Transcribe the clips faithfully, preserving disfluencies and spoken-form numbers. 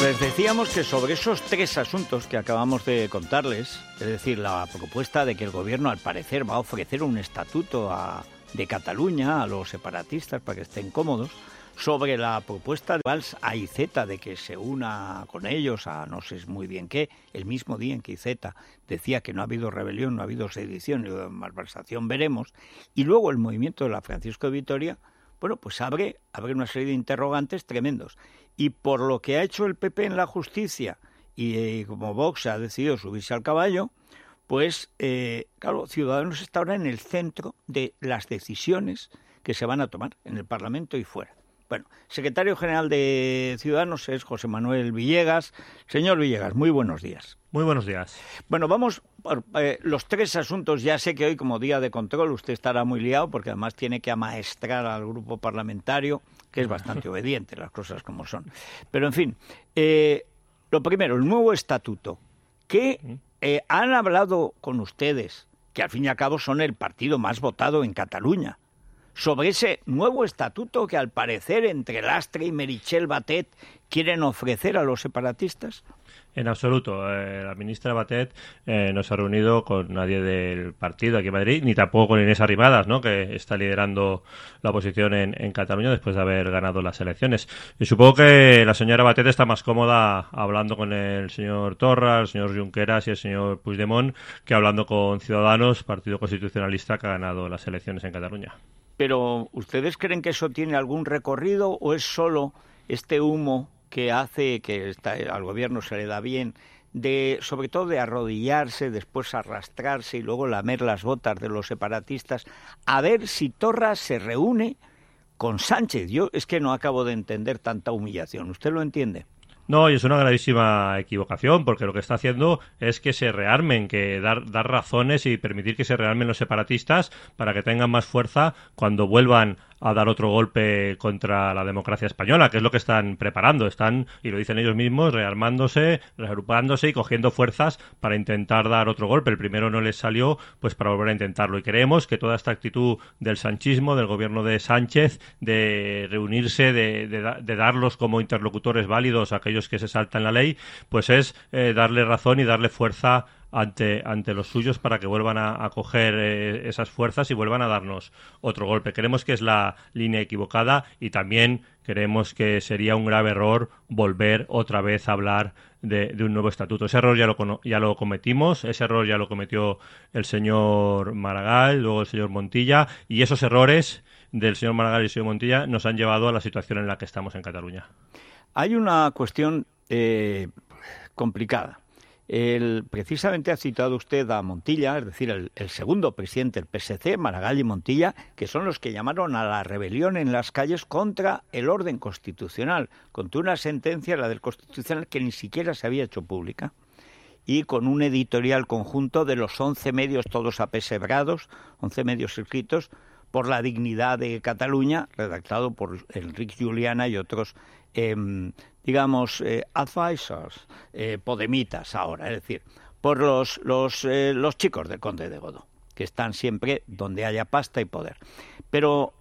les decíamos que sobre esos tres asuntos que acabamos de contarles, es decir, la propuesta de que el gobierno al parecer va a ofrecer un estatuto a, de Cataluña a los separatistas para que estén cómodos, sobre la propuesta de Valls a Iceta de que se una con ellos a no sé muy bien qué, el mismo día en que Iceta decía que no ha habido rebelión, no ha habido sedición y malversación, veremos, y luego el movimiento de la Francisco de Vitoria, bueno, pues abre, abre una serie de interrogantes tremendos. Y por lo que ha hecho el P P en la justicia y eh, como Vox ha decidido subirse al caballo, pues, eh, claro, Ciudadanos está ahora en el centro de las decisiones que se van a tomar en el Parlamento y fuera. Bueno, secretario general de Ciudadanos es José Manuel Villegas. Señor Villegas, muy buenos días. Muy buenos días. Bueno, vamos por eh, los tres asuntos. Ya sé que hoy, como día de control, usted estará muy liado porque además tiene que amaestrar al grupo parlamentario, que es bastante obediente, las cosas como son. Pero, en fin, eh, lo primero, el nuevo estatuto. ¿Qué eh, han hablado con ustedes, que al fin y al cabo son el partido más votado en Cataluña, sobre ese nuevo estatuto que al parecer entre Lastre y Meritxell Batet quieren ofrecer a los separatistas? En absoluto. Eh, la ministra Batet eh, no se ha reunido con nadie del partido aquí en Madrid, ni tampoco con Inés Arrimadas, ¿no?, que está liderando la oposición en, en Cataluña después de haber ganado las elecciones. Y supongo que la señora Batet está más cómoda hablando con el señor Torra, el señor Junqueras y el señor Puigdemont que hablando con Ciudadanos, partido constitucionalista que ha ganado las elecciones en Cataluña. Pero, ¿ustedes creen que eso tiene algún recorrido o es solo este humo que hace que está, al gobierno se le da bien, de sobre todo de arrodillarse, después arrastrarse y luego lamer las botas de los separatistas, a ver si Torra se reúne con Sánchez? Yo es que no acabo de entender tanta humillación. ¿Usted lo entiende? No, y es una gravísima equivocación, porque lo que está haciendo es que se rearmen, que dar, dar razones y permitir que se rearmen los separatistas para que tengan más fuerza cuando vuelvan a dar otro golpe contra la democracia española, que es lo que están preparando. Están, y lo dicen ellos mismos, rearmándose, reagrupándose y cogiendo fuerzas para intentar dar otro golpe. El primero no les salió, pues para volver a intentarlo. Y creemos que toda esta actitud del sanchismo, del gobierno de Sánchez, de reunirse, de, de, de darlos como interlocutores válidos a aquellos que se saltan la ley, pues es eh, darle razón y darle fuerza ante ante los suyos para que vuelvan a, a coger eh, esas fuerzas y vuelvan a darnos otro golpe. Creemos que es la línea equivocada y también creemos que sería un grave error volver otra vez a hablar de, de un nuevo estatuto. Ese error ya lo, ya lo cometimos, ese error ya lo cometió el señor Maragall, luego el señor Montilla, y esos errores del señor Maragall y el señor Montilla nos han llevado a la situación en la que estamos en Cataluña. Hay una cuestión eh, complicada. El, precisamente ha citado usted a Montilla, es decir, el, el segundo presidente del P S C, Maragall y Montilla, que son los que llamaron a la rebelión en las calles contra el orden constitucional, contra una sentencia, la del Constitucional, que ni siquiera se había hecho pública, y con un editorial conjunto de los once medios todos apesebrados, once medios escritos por la dignidad de Cataluña, redactado por Enric Juliana y otros eh, digamos, eh, advisors, eh, podemitas ahora, es decir, por los, los, eh, los chicos del Conde de Godó, que están siempre donde haya pasta y poder. Pero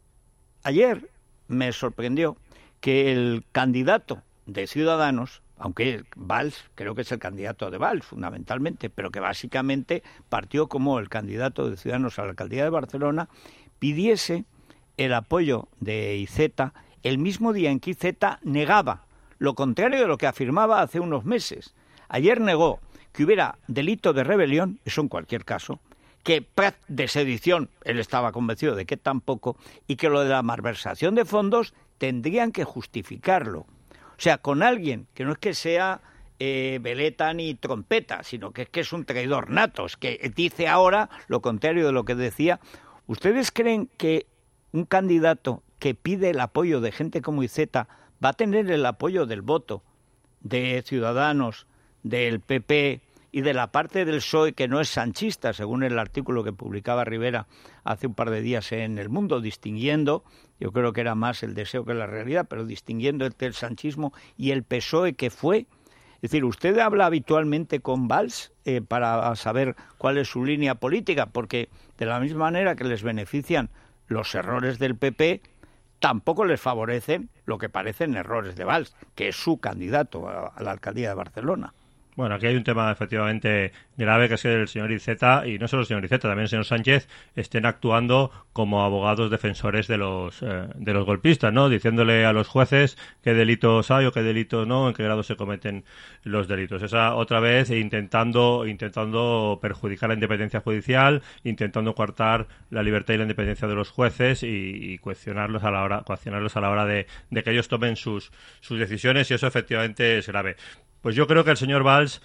ayer me sorprendió que el candidato de Ciudadanos, aunque Valls, creo que es el candidato de Valls fundamentalmente, pero que básicamente partió como el candidato de Ciudadanos a la alcaldía de Barcelona, pidiese el apoyo de Iceta el mismo día en que Iceta negaba lo contrario de lo que afirmaba hace unos meses. Ayer negó que hubiera delito de rebelión, eso en cualquier caso, que de sedición, él estaba convencido de que tampoco, y que lo de la malversación de fondos tendrían que justificarlo. O sea, con alguien que no es que sea eh, veleta ni trompeta, sino que es que es un traidor nato, es que dice ahora lo contrario de lo que decía. ¿Ustedes creen que un candidato que pide el apoyo de gente como Iceta va a tener el apoyo del voto de Ciudadanos, del P P y de la parte del P S O E que no es sanchista, según el artículo que publicaba Rivera hace un par de días en El Mundo, distinguiendo, yo creo que era más el deseo que la realidad, pero distinguiendo entre el sanchismo y el P S O E que fue? Es decir, ¿usted habla habitualmente con Valls eh, para saber cuál es su línea política? Porque de la misma manera que les benefician los errores del P P, tampoco les favorecen lo que parecen errores de Valls, que es su candidato a, a la alcaldía de Barcelona. Bueno, aquí hay un tema efectivamente grave, que es que el señor Iceta, y no solo el señor Iceta, también el señor Sánchez, estén actuando como abogados defensores de los eh, de los golpistas, ¿no? Diciéndole a los jueces qué delitos hay o qué delitos no, en qué grado se cometen los delitos. Esa otra vez intentando intentando perjudicar la independencia judicial, intentando coartar la libertad y la independencia de los jueces y, y cuestionarlos a la hora cuestionarlos a la hora de, de que ellos tomen sus sus decisiones, y eso efectivamente es grave. Pues yo creo que el señor Valls,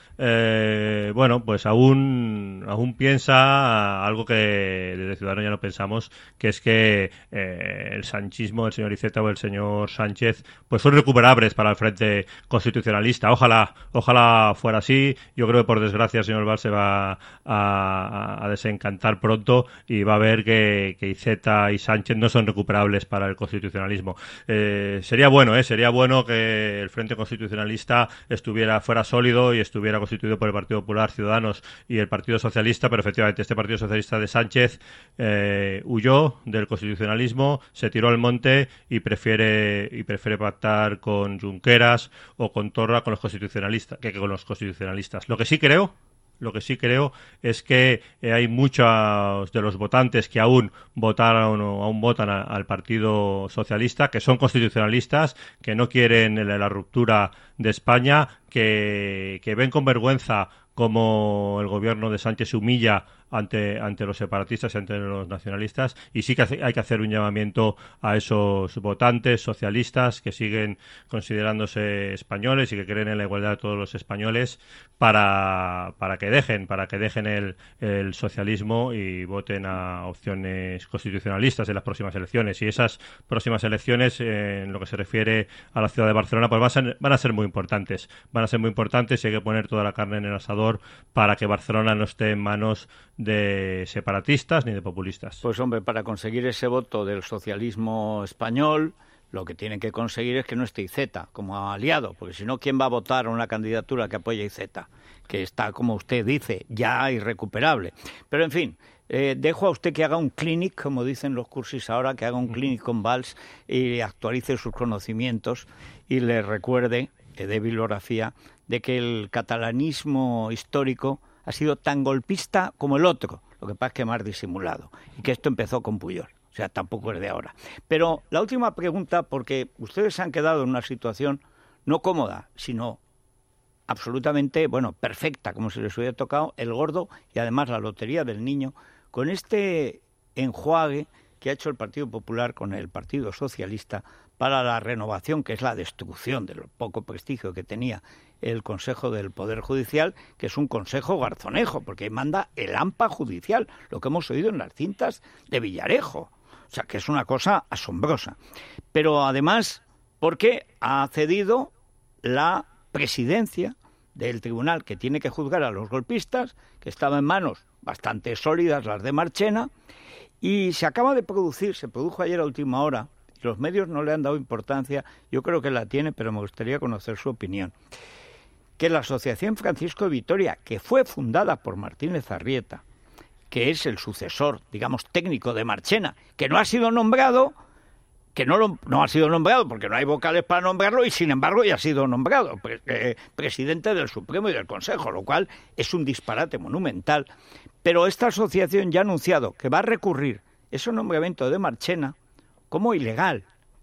eh, bueno, pues aún aún piensa algo que desde Ciudadanos ya no pensamos, que es que eh, el sanchismo, el señor Iceta o el señor Sánchez, pues son recuperables para el Frente Constitucionalista. Ojalá, ojalá fuera así. Yo creo que por desgracia el señor Valls se va a, a, a desencantar pronto y va a ver que, que Iceta y Sánchez no son recuperables para el constitucionalismo. Eh, sería bueno, eh, sería bueno que el Frente Constitucionalista estuviera fuera sólido y estuviera constituido por el Partido Popular, Ciudadanos y el Partido Socialista, pero efectivamente este Partido Socialista de Sánchez eh, huyó del constitucionalismo, se tiró al monte y prefiere y prefiere pactar con Junqueras o con Torra con los constitucionalistas que, que con los constitucionalistas. Lo que sí creo Lo que sí creo es que eh, hay muchos de los votantes que aún votaron o aún votan a, al Partido Socialista, que son constitucionalistas, que no quieren la, la ruptura de España, que, que ven con vergüenza cómo el gobierno de Sánchez se humilla ante ante los separatistas y ante los nacionalistas, y sí que hace, hay que hacer un llamamiento a esos votantes socialistas que siguen considerándose españoles y que creen en la igualdad de todos los españoles para para que dejen para que dejen el, el socialismo y voten a opciones constitucionalistas en las próximas elecciones. Y esas próximas elecciones, eh, en lo que se refiere a la ciudad de Barcelona, pues van a ser, van a ser muy importantes van a ser muy importantes y hay que poner toda la carne en el asador para que Barcelona no esté en manos de separatistas ni de populistas. Pues hombre, para conseguir ese voto del socialismo español, lo que tienen que conseguir es que no esté Iceta como aliado, porque si no, ¿quién va a votar a una candidatura que apoya a Iceta? Que está, como usted dice, ya irrecuperable. Pero en fin, eh, dejo a usted que haga un clinic, como dicen los cursis ahora, que haga un clinic con Valls y actualice sus conocimientos y le recuerde, que dé bibliografía, de que el catalanismo histórico ha sido tan golpista como el otro, lo que pasa es que más disimulado, y que esto empezó con Pujol, o sea, tampoco es de ahora. Pero la última pregunta, porque ustedes se han quedado en una situación no cómoda, sino absolutamente, bueno, perfecta, como si les hubiera tocado el gordo y además la lotería del niño, con este enjuague que ha hecho el Partido Popular con el Partido Socialista para la renovación, que es la destrucción del poco prestigio que tenía el Consejo del Poder Judicial, que es un consejo garzonejo, porque manda el AMPA judicial, lo que hemos oído en las cintas de Villarejo. O sea, que es una cosa asombrosa. Pero además, porque ha cedido la presidencia del tribunal que tiene que juzgar a los golpistas, que estaba en manos bastante sólidas, las de Marchena, y se acaba de producir, se produjo ayer a última hora, y los medios no le han dado importancia, yo creo que la tiene, pero me gustaría conocer su opinión, que la Asociación Francisco de Vitoria, que fue fundada por Martínez Arrieta, que es el sucesor, digamos, técnico de Marchena, que no ha sido nombrado, que no, lo, no ha sido nombrado porque no hay vocales para nombrarlo, y sin embargo ya ha sido nombrado pre, eh, presidente del Supremo y del Consejo, lo cual es un disparate monumental. Pero esta asociación ya ha anunciado que va a recurrir ese nombramiento de Marchena como ilegal.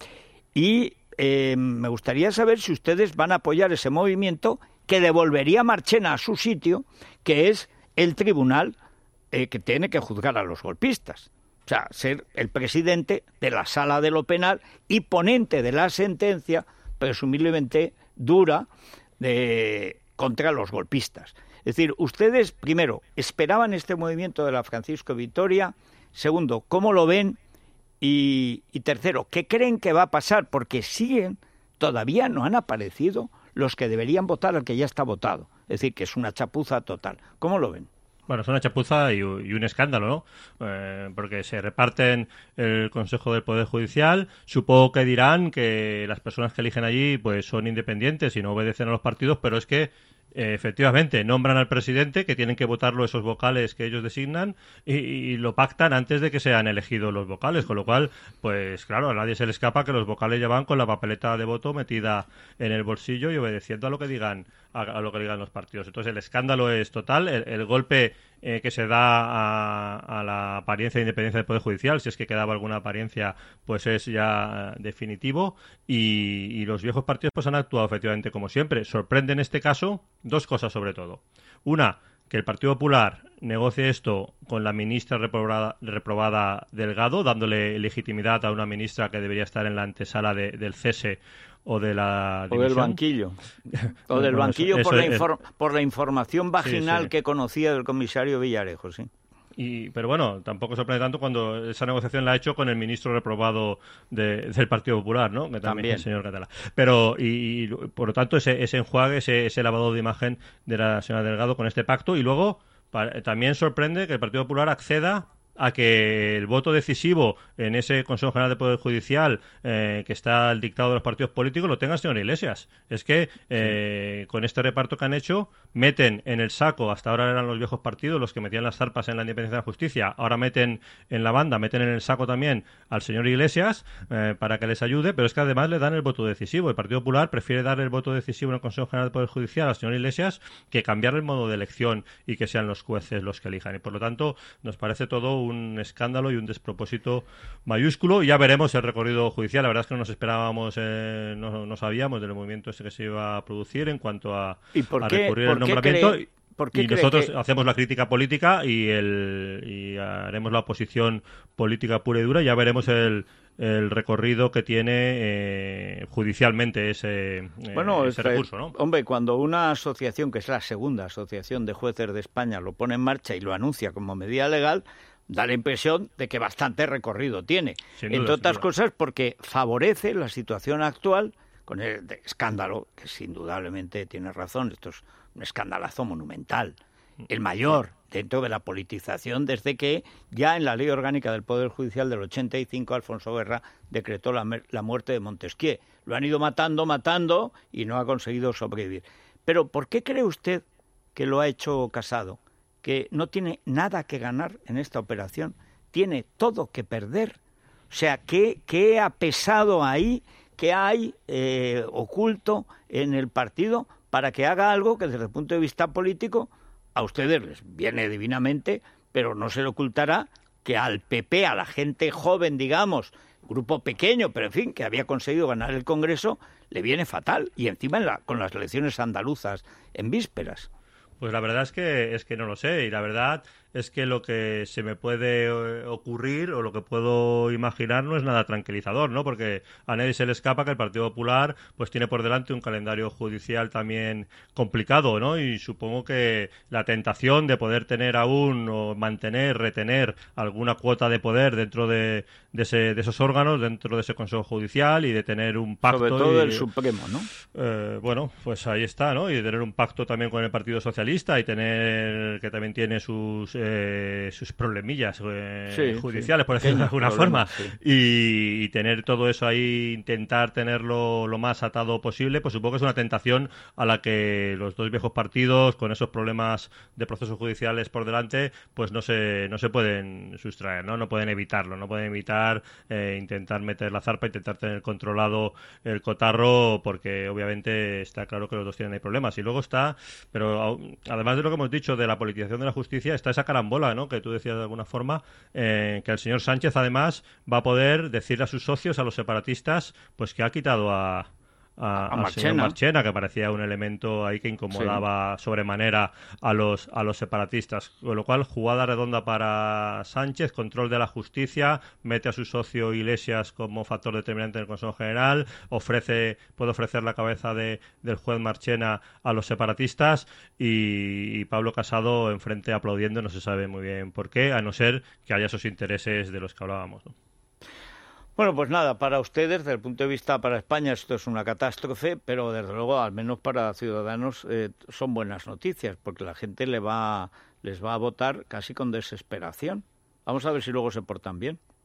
Y eh, me gustaría saber si ustedes van a apoyar ese movimiento que devolvería a Marchena a su sitio, que es el tribunal eh, que tiene que juzgar a los golpistas. O sea, ser el presidente de la sala de lo penal y ponente de la sentencia, presumiblemente dura, de, contra los golpistas. Es decir, ustedes, primero, esperaban este movimiento de la Francisco Vitoria. Segundo, ¿cómo lo ven? Y, y tercero, ¿qué creen que va a pasar? Porque siguen, todavía no han aparecido los que deberían votar al que ya está votado. Es decir, que es una chapuza total. ¿Cómo lo ven? Bueno, es una chapuza y, y un escándalo, ¿no? Eh, porque se reparten el Consejo del Poder Judicial. Supongo que dirán que las personas que eligen allí pues son independientes y no obedecen a los partidos, pero es que Eh, efectivamente, nombran al presidente, que tienen que votarlo esos vocales que ellos designan, y, y lo pactan antes de que sean elegidos los vocales, con lo cual, pues claro, a nadie se le escapa que los vocales ya van con la papeleta de voto metida en el bolsillo y obedeciendo a lo que digan a, a lo que digan los partidos. Entonces el escándalo es total, el, el golpe eh, que se da a, a la apariencia de independencia del Poder Judicial, si es que quedaba alguna apariencia, pues es ya definitivo, y, y los viejos partidos pues han actuado efectivamente como siempre. Sorprende en este caso dos cosas sobre todo. Una, que el Partido Popular negocie esto con la ministra reprobada, reprobada Delgado, dándole legitimidad a una ministra que debería estar en la antesala de, del cese o de la división. O del banquillo. O del bueno, banquillo eso, por, eso la inform- es... por la información vaginal sí, sí. que conocía del comisario Villarejo, sí. Y, pero bueno, tampoco sorprende tanto cuando esa negociación la ha hecho con el ministro reprobado de, del Partido Popular, ¿no? Que también, también. Es el señor Catalá. Pero, y, y por lo tanto, ese, ese enjuague, ese, ese lavado de imagen de la señora Delgado con este pacto. Y luego, para, también sorprende que el Partido Popular acceda a que el voto decisivo en ese Consejo General de Poder Judicial eh, que está al dictado de los partidos políticos lo tenga el señor Iglesias. Es que eh, sí. con este reparto que han hecho meten en el saco, hasta ahora eran los viejos partidos los que metían las zarpas en la independencia de la justicia, ahora meten en la banda, meten en el saco también al señor Iglesias eh, para que les ayude, pero es que además le dan el voto decisivo. El Partido Popular prefiere dar el voto decisivo en el Consejo General de Poder Judicial al señor Iglesias que cambiar el modo de elección y que sean los jueces los que elijan. Y por lo tanto nos parece todo un escándalo y un despropósito mayúsculo. Ya veremos el recorrido judicial. La verdad es que no nos esperábamos, eh, no, no sabíamos del movimiento este que se iba a producir en cuanto a, ¿Y por a qué, recurrir por el nombramiento. Cree, ¿por qué y nosotros que... hacemos la crítica política y, el, y haremos la oposición política pura y dura. Ya veremos el el recorrido que tiene eh, judicialmente ese, bueno, eh, ese recurso, ¿no? Hombre, cuando una asociación, que es la segunda asociación de jueces de España, lo pone en marcha y lo anuncia como medida legal, da la impresión de que bastante recorrido tiene. Sin duda, entre otras cosas porque favorece la situación actual con el escándalo, que indudablemente tiene razón, esto es un escandalazo monumental, el mayor dentro de la politización desde que ya en la Ley Orgánica del Poder Judicial del ochenta y cinco Alfonso Guerra decretó la, la muerte de Montesquieu. Lo han ido matando, matando y no ha conseguido sobrevivir. Pero ¿por qué cree usted que lo ha hecho Casado? Que no tiene nada que ganar en esta operación, tiene todo que perder. O sea, ¿qué, qué ha pesado ahí, qué hay eh, oculto en el partido para que haga algo que desde el punto de vista político a ustedes les viene divinamente, pero no se le ocultará que al P P, a la gente joven, digamos, grupo pequeño, pero en fin, que había conseguido ganar el Congreso, le viene fatal. Y encima en la, con las elecciones andaluzas en vísperas. Pues la verdad es que es que no lo sé, y la verdad es que lo que se me puede ocurrir o lo que puedo imaginar no es nada tranquilizador, ¿no? Porque a nadie se le escapa que el Partido Popular pues tiene por delante un calendario judicial también complicado, ¿no? Y supongo que la tentación de poder tener aún o mantener, retener alguna cuota de poder dentro de, de, ese, de esos órganos, dentro de ese Consejo Judicial y de tener un pacto... Sobre todo y, el Supremo, ¿no? Eh, bueno, pues ahí está, ¿no? Y de tener un pacto también con el Partido Socialista y tener que también tiene sus... Eh, sus problemillas eh, sí, judiciales, sí. por decirlo de alguna problema, forma, sí. y, y tener todo eso ahí, intentar tenerlo lo más atado posible, pues supongo que es una tentación a la que los dos viejos partidos, con esos problemas de procesos judiciales por delante, pues no se no se pueden sustraer, no no pueden evitarlo, no pueden evitar eh, intentar meter la zarpa, intentar tener controlado el cotarro, porque obviamente está claro que los dos tienen ahí problemas. Y luego está, pero además de lo que hemos dicho de la politización de la justicia, está esa carambola, ¿no? Que tú decías de alguna forma, eh, que el señor Sánchez además va a poder decirle a sus socios, a los separatistas, pues que ha quitado a a, a al señor Marchena, que parecía un elemento ahí que incomodaba sí. sobremanera a los a los separatistas, con lo cual jugada redonda para Sánchez, control de la justicia, mete a su socio Iglesias como factor determinante en el Consejo General, ofrece puede ofrecer la cabeza de del juez Marchena a los separatistas y, y Pablo Casado enfrente aplaudiendo, no se sabe muy bien por qué, a no ser que haya esos intereses de los que hablábamos, ¿no? Bueno, pues nada, para ustedes, desde el punto de vista para España, esto es una catástrofe, pero desde luego, al menos para Ciudadanos, eh, son buenas noticias, porque la gente le va, les va a votar casi con desesperación. Vamos a ver si luego se portan bien.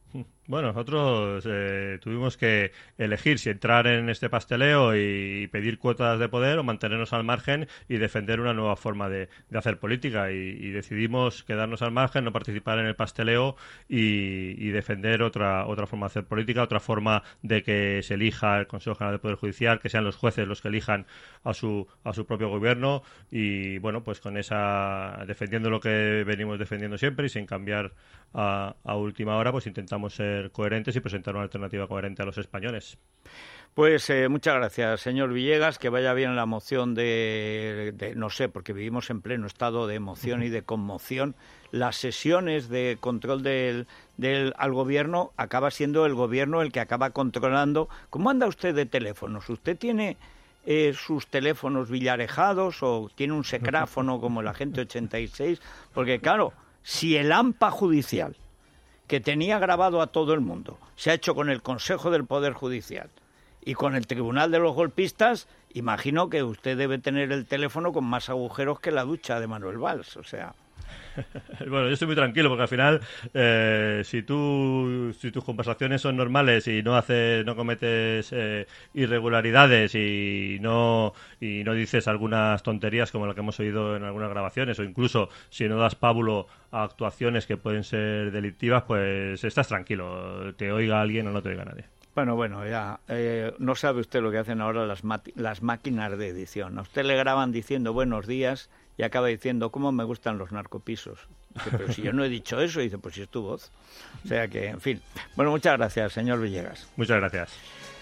Bueno, nosotros eh, tuvimos que elegir si entrar en este pasteleo y pedir cuotas de poder o mantenernos al margen y defender una nueva forma de, de hacer política. Y, y decidimos quedarnos al margen, no participar en el pasteleo y, y defender otra otra forma de hacer política, otra forma de que se elija el Consejo General del Poder Judicial, que sean los jueces los que elijan a su a su propio gobierno. Y bueno, pues con esa, defendiendo lo que venimos defendiendo siempre y sin cambiar a, a última hora, pues intentamos ser coherentes y presentar una alternativa coherente a los españoles. Pues eh, muchas gracias, señor Villegas, que vaya bien la moción de, de, no sé, porque vivimos en pleno estado de emoción y de conmoción. Las sesiones de control del, del al gobierno, acaba siendo el gobierno el que acaba controlando. ¿Cómo anda usted de teléfonos? ¿Usted tiene eh, sus teléfonos villarejados o tiene un secráfono como el agente ochenta y seis? Porque claro, si el AMPA judicial, que tenía grabado a todo el mundo, se ha hecho con el Consejo del Poder Judicial y con el Tribunal de los Golpistas, imagino que usted debe tener el teléfono con más agujeros que la ducha de Manuel Valls, o sea... Bueno, yo estoy muy tranquilo porque al final, eh, si tú, si tus conversaciones son normales y no haces, no cometes eh, irregularidades y no y no dices algunas tonterías como la que hemos oído en algunas grabaciones, o incluso si no das pábulo a actuaciones que pueden ser delictivas, pues estás tranquilo, te oiga alguien o no te oiga nadie. Bueno, bueno, ya eh, no sabe usted lo que hacen ahora las, las máquinas de edición. A usted le graban diciendo buenos días y acaba diciendo cómo me gustan los narcopisos. Dice, pero si yo no he dicho eso, y dice, pues si es tu voz. O sea que, en fin. Bueno, muchas gracias, señor Villegas. Muchas gracias.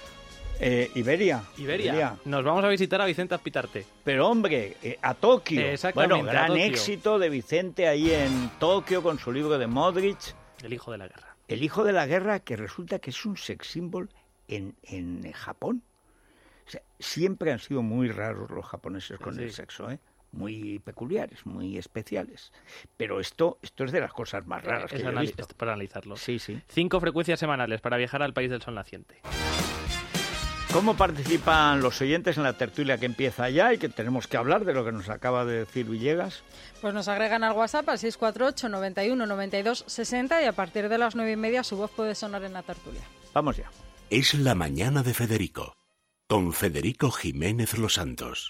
Eh, Iberia. Iberia. Iberia. Nos vamos a visitar a Vicente Azpitarte. Pero hombre, eh, a Tokio. Exactamente. Bueno, gran Tokio. éxito de Vicente ahí en Tokio con su libro de Modric. El hijo de la guerra. El hijo de la guerra, que resulta que es un sex symbol en, en Japón. O sea, siempre han sido muy raros los japoneses con sí. el sexo, ¿eh? Muy peculiares, muy especiales. Pero esto esto es de las cosas más raras es que yo he visto. Para analizarlo. Sí, sí. Cinco frecuencias semanales para viajar al país del sol naciente. ¿Cómo participan los oyentes en la tertulia que empieza ya y que tenemos que hablar de lo que nos acaba de decir Villegas? Pues nos agregan al WhatsApp al seis cuatro ocho, noventa y uno, noventa y dos, sesenta y a partir de las nueve y media su voz puede sonar en la tertulia. Vamos ya. Es la mañana de Federico, con Federico Jiménez Los Santos.